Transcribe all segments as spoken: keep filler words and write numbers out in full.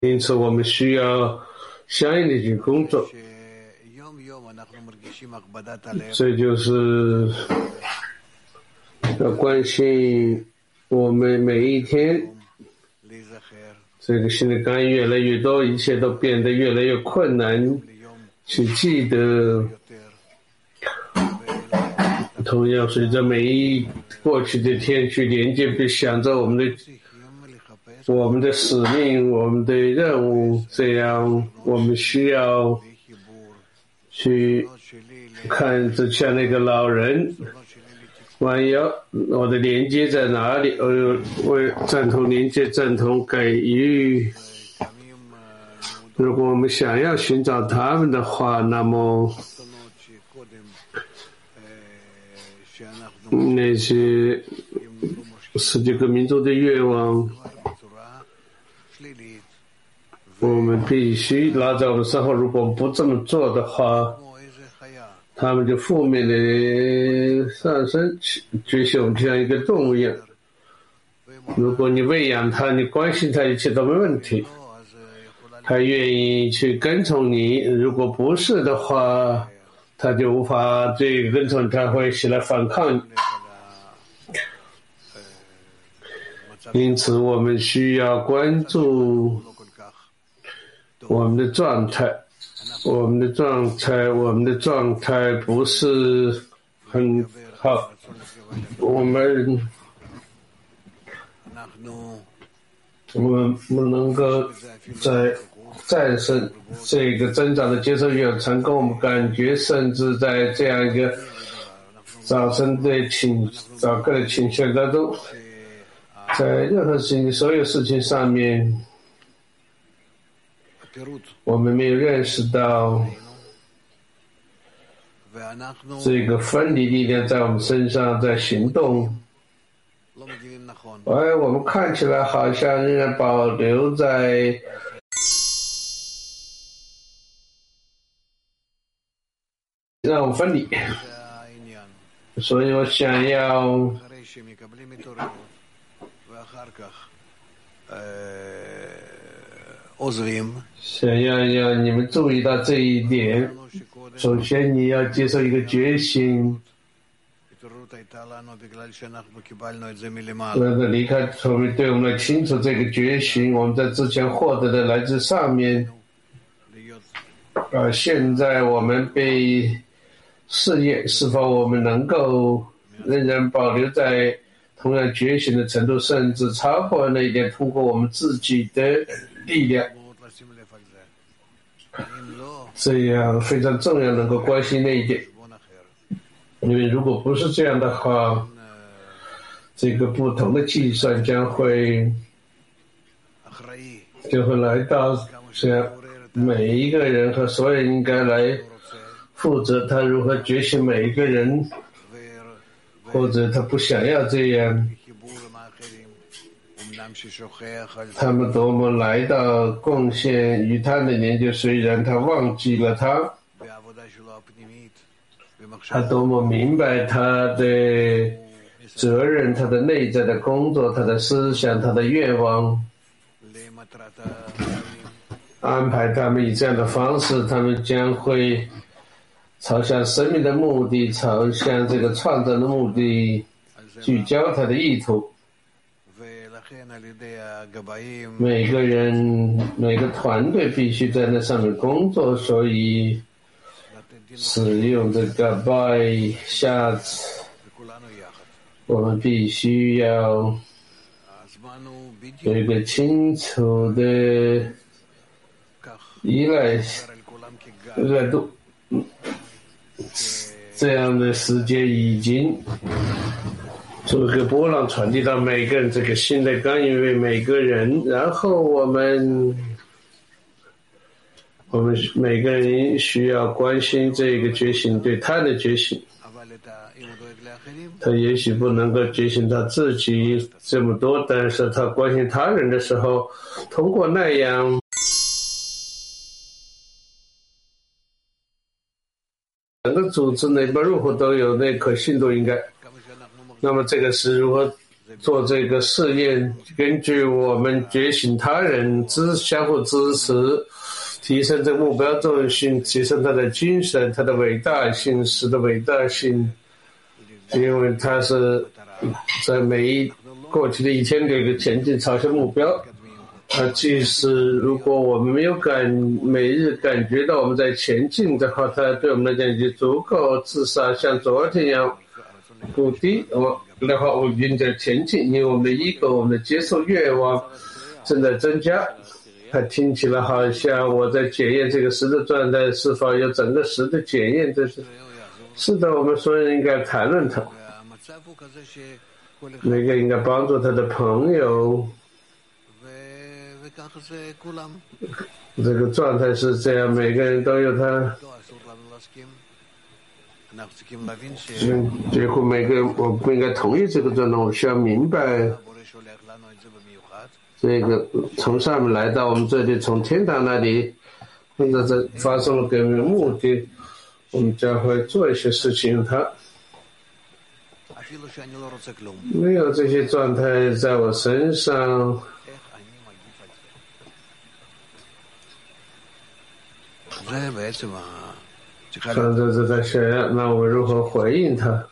因此我们需要相应的去工作。这就是要关心我们每一天，这个心的干预越来越多，一切都变得越来越困难，去记得。同样随着每一过去的天去连接，并想着我们的我们的使命，我们的任务，这样我们需要去看着像那个老人弯腰，我的连接在哪里？呃，为赞同连接，赞同给予。如果我们想要寻找他们的话，那么那些十几个民族的愿望，我们必须拿在我们身后。如果我们不这么做的话，他们就负面的上升，觉醒我们就像一个动物一样。如果你喂养它，你关心它，一切都没问题，他愿意去跟从你。如果不是的话，他就无法这个跟从，他会起来反抗你。因此我们需要关注我们的状态，我们的状态，我们的状态不是很好。我们我们不能够在战胜这个增长的接受欲成功，我们感觉甚至在这样一个早晨的倾早个的倾向当中，在任何事情所有事情上面，我们没有认识到这个分离力量在我们身上在行动。而我们看起来好像仍然保留在让我们分离，所以我想要想要让你们注意到这一点。首先你要接受一个觉醒，那个离开我们对我们的清楚，这个觉醒我们在之前获得的来自上面，而现在我们被试验是否我们能够仍然保留在同样觉醒的程度，甚至超过那一点，通过我们自己的力量。这样非常重要，能够关心那一点。因为如果不是这样的话，这个不同的计算将会就会来到这样，每一个人和所有人应该来负责他如何觉醒每一个人，或者他不想要这样，他们多么来到贡献与他的研究，虽然他忘记了他，他多么明白他的责任，他的内在的工作，他的思想，他的愿望，安排他们以这样的方式，他们将会朝向生命的目的，朝向这个创造的目的聚焦他的意图。每个人每个团队必须在那上面工作，所以使用这个 by 下次我们必须要有一个清楚的依赖热度，这样的时间已经这个波浪传递到每个人，这个新的干预为每个人，然后我们我们每个人需要关心这个觉醒对他的觉醒。他也许不能够觉醒他自己这么多，但是他关心他人的时候，通过那样整个组织哪边入户都有那可信度应该。那么这个是如何做这个试验，根据我们觉醒他人支相互支持，提升这个目标重要性，提升他的精神，他的伟大性，使的伟大性，因为他是在每一过去的一天都有一个前进朝向目标。啊，即使如果我们没有感每日感觉到我们在前进的话，它对我们来讲已经足够，至少像昨天一样不低。我的话，我已经在前进，因为我们的 ego， 我们的接受愿望正在增加。它听起来好像我在检验这个十的状态是否有整个十的检验，这是是的，我们所有人应该谈论它，每个应该帮助他的朋友。这个状态是这样，每个人都有他。嗯，几乎每个人我不应该同意这个状态，我需要明白，这个从上面来到我们这里，从天堂那里，现在这发生了革命目的，我们将会做一些事情。他没有这些状态在我身上。看着这在想，那我如何回应他？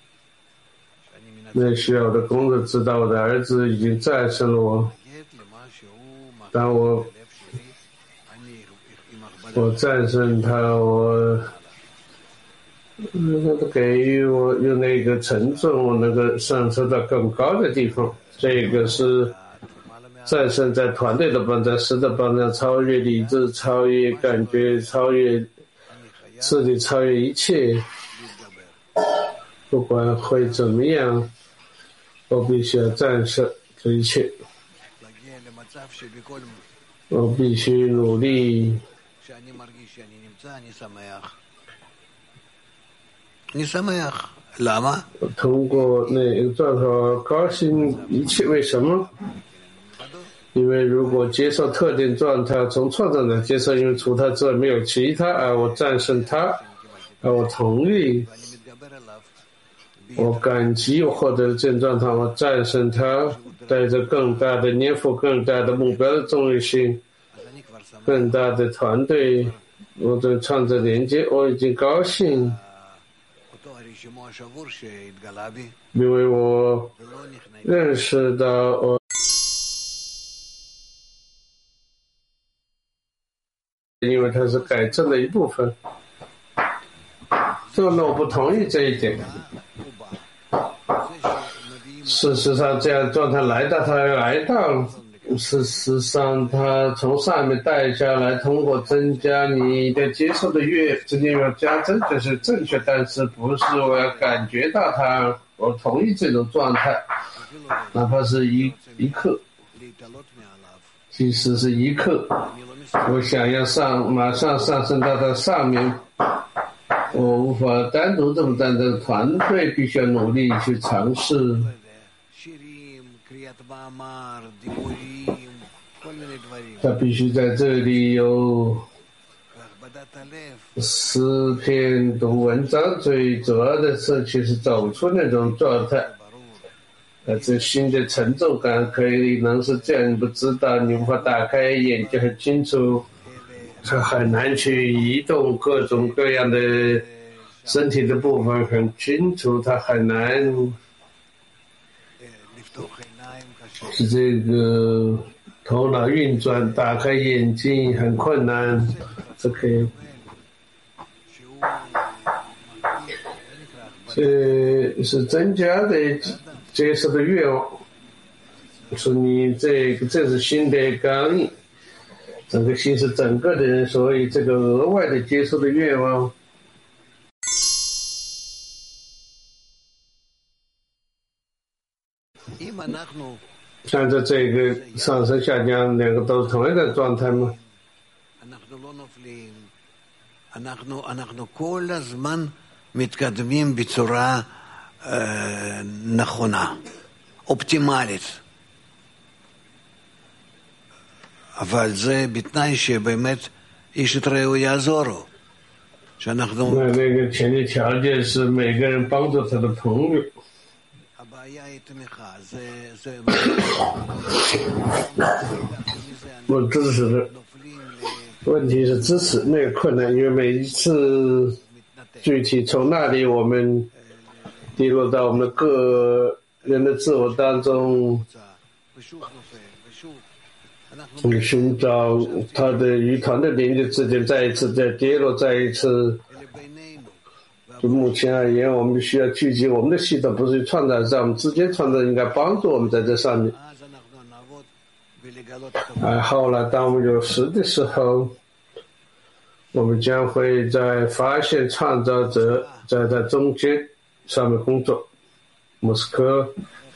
那需要我的工作知道我的儿子已经战胜了我。当我我战胜他，我嗯，他给予我用那个沉重，我能够上升到更高的地方。这个是战胜在团队的帮在实的帮上，超越理智，超越感觉，超越智力，超越一切。不管会怎么样，我必须要战胜这一切。我必须努力。通过那个状态高兴一切，为什么？因为如果接受特定状态，从创造者接受，因为除他之外没有其他，而我战胜他，而我同意，我感激我获得的这种状态，我战胜他，带着更大的年复更大的目标的重要性，更大的团队，我的创造连接，我已经高兴，因为我认识到我因为它是改正的一部分。这个我不同意这一点。事实上，这样状态来到，它来到，事实上，它从上面带下来，通过增加你的接受的越，直接要加增，这是正确，但是不是我要感觉到它，我同意这种状态，哪怕是一一刻，即使是一刻。我想要上，马上上升到它上面，我无法单独这么干，这个团队必须要努力去尝试。他必须在这里有诗篇读文章，最主要的是其实走出那种状态。呃，这新的沉重感可以能是这样，你不知道，你无法打开眼睛很清楚，它很难去移动各种各样的身体的部分很清楚，它很难是这个头脑运转，打开眼睛很困难，这可以。这是增加的接受的愿望，是你这个这是新的刚硬，整个心是整个的人，所以这个额外的接受的愿望。像这这个上升下降两个都是同一个状态吗？ מתקדמים בצורה נכונה, אופטימלית. אבל זה בתנאי שבאמת איש את רעהו יעזורו. שאנחנו... הבעיה 我支持的问题是支持那个困难，因为每一次具体从那里我们跌落到我们的个人的自我当中，我们寻找他的与团的连接之间再一次再跌落再一次。就目前而言，我们需要聚集我们的系统，不是创造在我们之间创造，应该帮助我们在这上面。而后来当我们有时的时候，我们将会在发现创造者在在中间上面工作。莫斯科。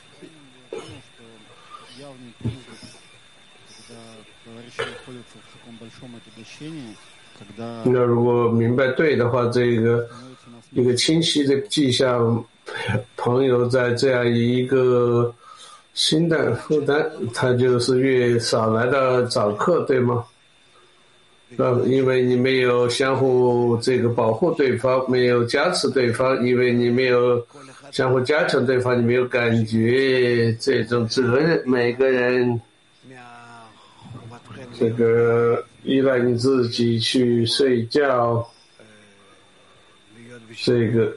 那如果明白对的话，这个一个清晰的迹象，朋友在这样一个新的负担，他就是越少来到早课，对吗？呃，因为你没有相互这个保护对方，没有加持对方，因为你没有相互加强对方，你没有感觉这种责任，每个人这个依赖你自己去睡觉，这个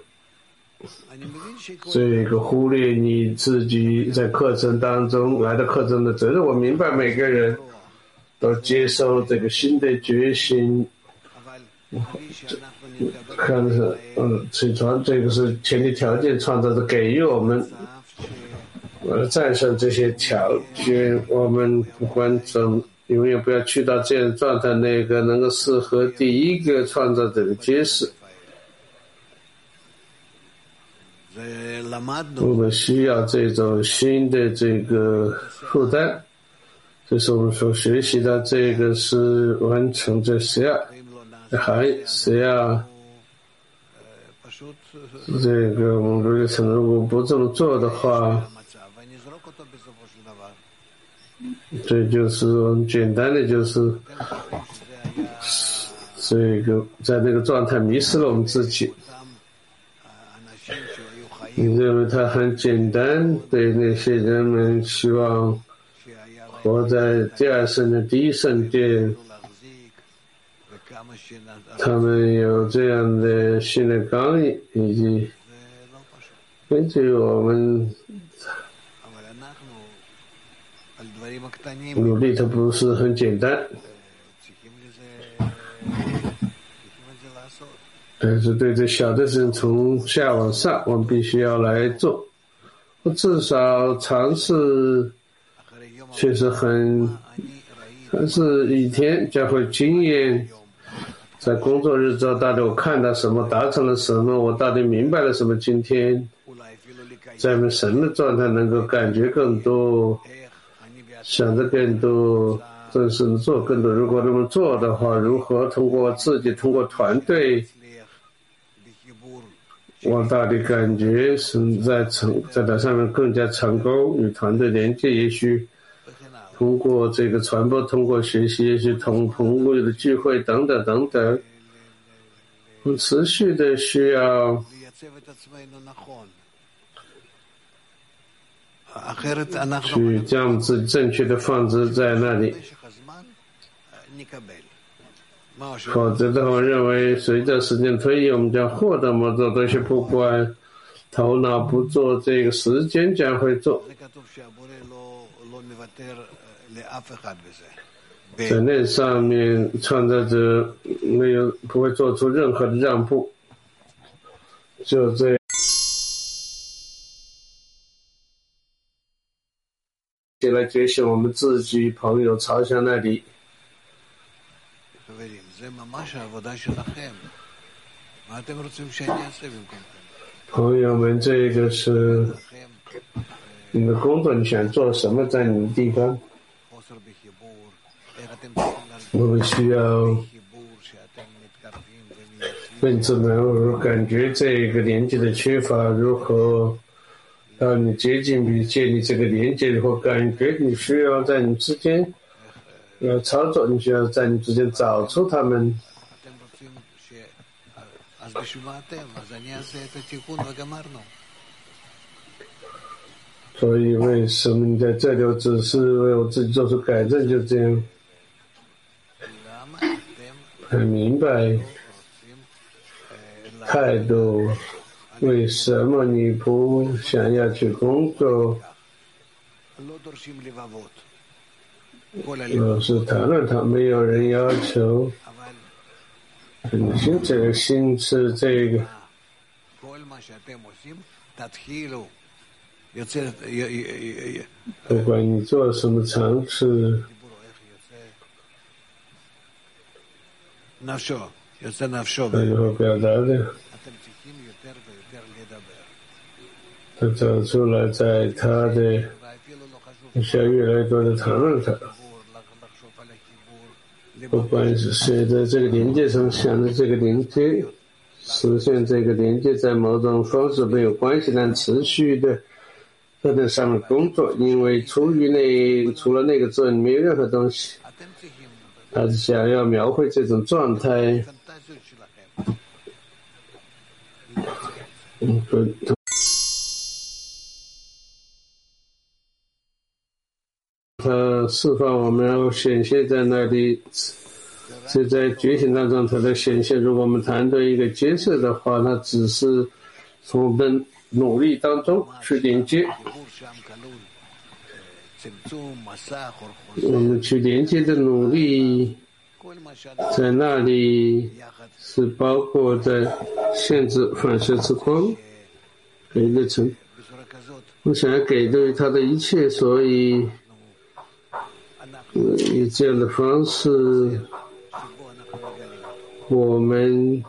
这个忽略你自己在课程当中来的课程的责任。我明白每个人都接受这个新的决心，看着嗯起床，这个是前提条件，创造的给予我们呃战胜这些条件。我们不管怎永远不要去到这样状态，那个能够适合第一个创造者的揭示。我们需要这种新的这个负担，这是我们所学习的，这个是完成这十二，还十二，这个我们如果如果不这么做的话，这就是很简单的，就是这个在那个状态迷失了我们自己。你认为它很简单，对那些人们希望活在第二圣的第一圣殿，他们有这样的新的纲领，以及根据我们努力，它不是很简单。但是对这小的事从下往上，我们必须要来做。至少尝试确实很，但是一天将会经验，在工作日之后，到底我看到什么，达成了什么，我到底明白了什么。今天在我们神的状态，能够感觉更多，想的更多，真是做更多。如果这么做的话，如何通过自己，通过团队，我到底感觉是在成在它上面更加成功，与团队连接，也许通过这个传播，通过学习，也许同朋友的聚会等等等等，我们持续的需要去将自己正确的放置在那里。否则的话，我认为随着时间推移，我们将获得某种东西，不管头脑不做，这个时间将会做。在那上面，创造者没有不会做出任何的让步，就这样起来觉醒我们自己朋友朝向那里。朋友们，这个是你的工作，你想做什么在你的地方？我们需要问自们感觉这个连接的缺乏，如何让你接近并建立这个连接或感觉，你需要在你之间要操作，你需要在你之间找出他们。 所以为什么你在这里我只是为我自己做出改正，就这样很明白态度。为什么你不想要去工作？老师谈论他，没有人要求。很心这个心是这个。不管你做什么尝试，最后表达的，他走出来，在他的需要越来越多的谈论他。不管是谁在这个连接上想着这个连接，实现这个连接，在某种方式没有关系，但持续的在这上面工作，因为出于那除了那个之外没有任何东西。他是想要描绘这种状态。嗯，他释放我们，然后显现在那里，是在觉醒当中它的显现。如果我们谈到一个接受的话，它只是从我们的努力当中去连接，我们去连接的努力，在那里是包括在限制反射之光给的成。我想要给对他的一切，所以以这样的方式，我们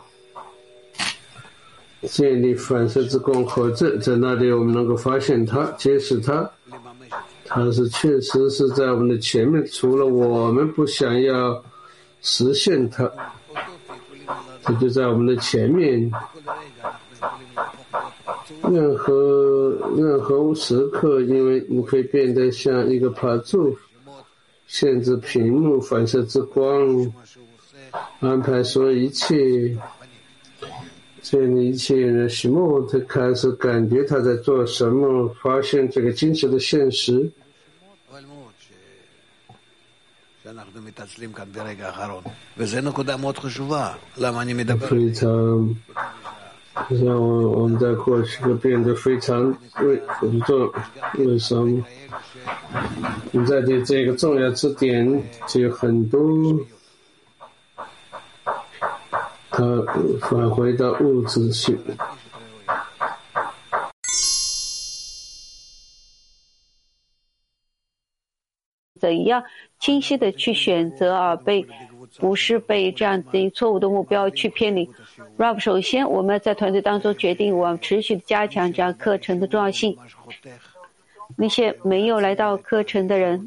建立反射之光合证，在那里我们能够发现它，揭示它，它是确实是在我们的前面，除了我们不想要实现它，它就在我们的前面。任何任何时刻，因为你可以变得像一个爬柱，限制屏幕反射之光，安排所有一切，建立一切人西莫他开始感觉他在做什么，发现这个精神的现实。非常让我我们在过去就变得非常为工作，为什么？你在这这个重要之点就有很多，它返回到物质性。 怎样清晰的去选择，而被不是被这样的错误的目标去偏离。Rob， 首先我们在团队当中决定，我们持续加强这样课程的重要性。那些没有来到课程的人，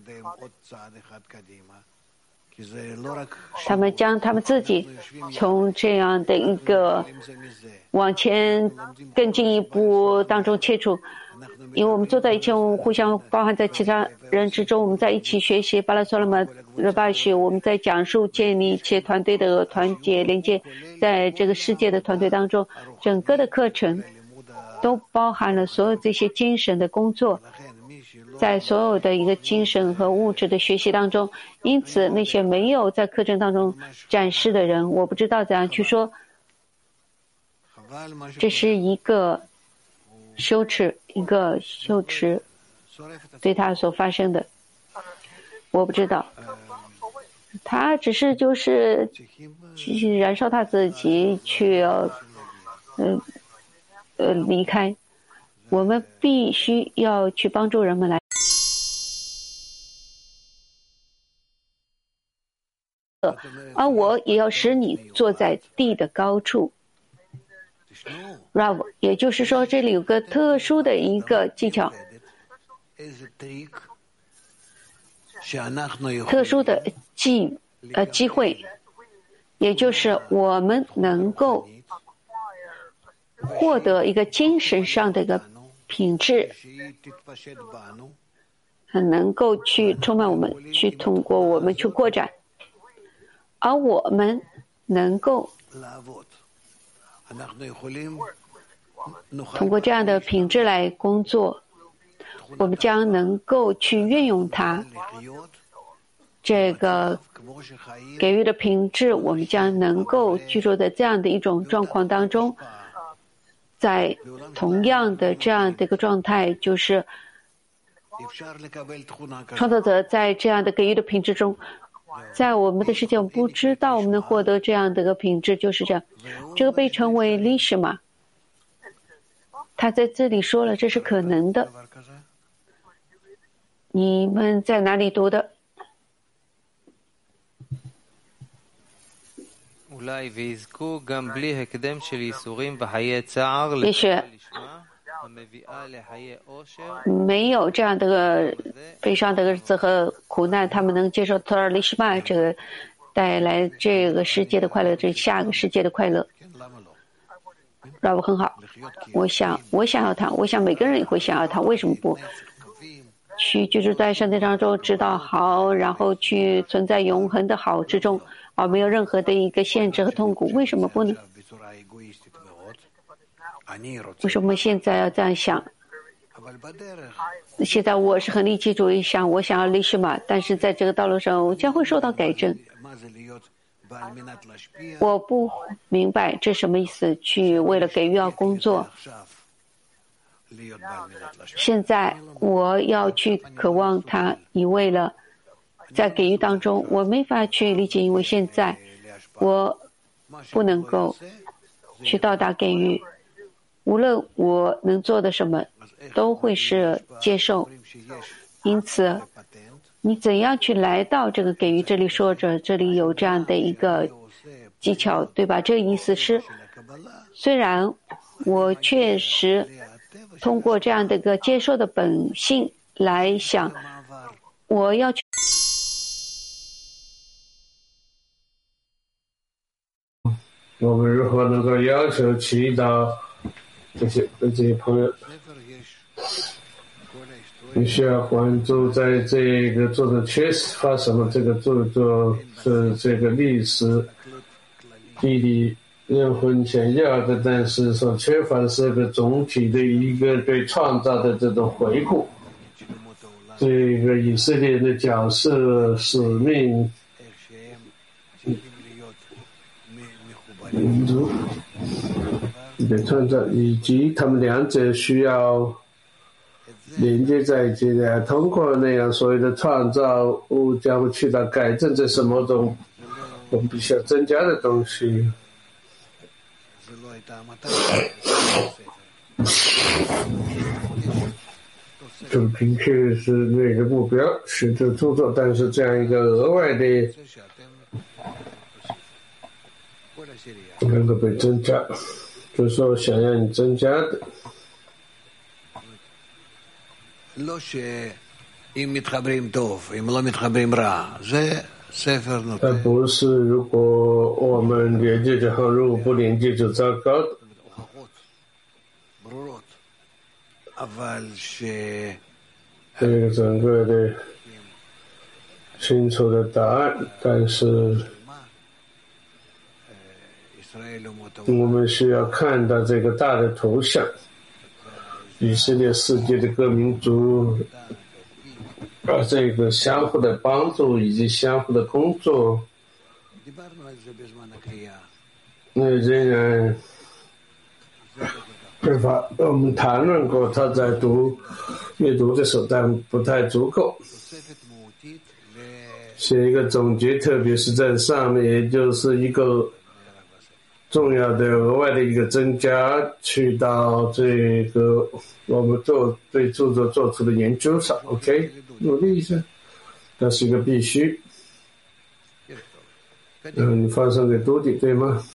他们将他们自己从这样的一个往前更进一步当中切除。因为我们坐在一起，我们互相包含在其他人之中，我们在一起学习巴拉索拉玛热巴学，我们在讲述建立一切团队的团结连接，在这个世界的团队当中，整个的课程都包含了所有这些精神的工作，在所有的一个精神和物质的学习当中。因此那些没有在课程当中展示的人，我不知道怎样去说，这是一个羞耻，一个羞耻对他所发生的，我不知道，他只是就是去燃烧他自己，去呃呃离开。我们必须要去帮助人们来，而我也要使你坐在地的高处。Rav， 也就是说，这里有个特殊的一个技巧，特殊的机呃机会，也就是我们能够获得一个精神上的一个品质，很能够去充满我们，去通过我们去扩展，而我们能够通过这样的品质来工作， 我们将能够去运用它。这个给予的品质，我们将能够居住在这样的一种状况当中。在同样的这样的一个状态，就是创造者在这样的给予的品质中，在我们的世界，我们不知道我们能获得这样的一个品质，就是这样。这个被称为历史嘛？他在这里说了，这是可能的。你们在哪里读的？也许没有这样的悲伤的日子和苦难，他们能接受特尔利什曼这个带来这个世界的快乐，这下个世界的快乐。让我很好，我想，我想要它，我想每个人也会想要它，为什么不？去居住在上帝当中，知道好，然后去存在永恒的好之中，而没有任何的一个限制和痛苦，为什么不呢？为什么现在要这样想？现在我是很利己主义，想我想要历史嘛，但是在这个道路上，我将会受到改正。我不明白这什么意思，去为了给予要工作。现在我要去渴望它，以为了在给予当中，我没法去理解，因为现在我不能够去到达给予。无论我能做的什么，都会是接受。因此，你怎样去来到这个给予？这里说着，这里有这样的一个技巧，对吧？这个意思是，虽然我确实通过这样的一个接受的本性来想，我要去。 我们如何能够要求祈祷这些这些朋友？你需要关注在这个作者确实发生了这个著作是这个历史地理人很想要的，但是所缺乏的是个总体的一个对创造的这种回顾。这个以色列的角色使命民族的创造，以及他们两者需要连接在一起的，通过那样所谓的创造物将会去到改正这是某种我们必须要增加的东西。这个明确是那个目标，是这著作，但是这样一个额外的能够被增加，就是说想让你增加的。而不是如果我们连接就好，如果不连接就糟糕的。这个整个的清楚的答案，但是我们需要看到这个大的图像，以色列世界的各民族，而这个相互的帮助以及相互的工作，那仍然缺乏。我们谈论过，他在读阅读的时候，但不太足够。写一个总结，特别是在上面，也就是一个重要的额外的一个增加，去到这个我们做对著作做出的研究上。OK， 努力一下，这是一个必须。嗯，你发送给读者对吗？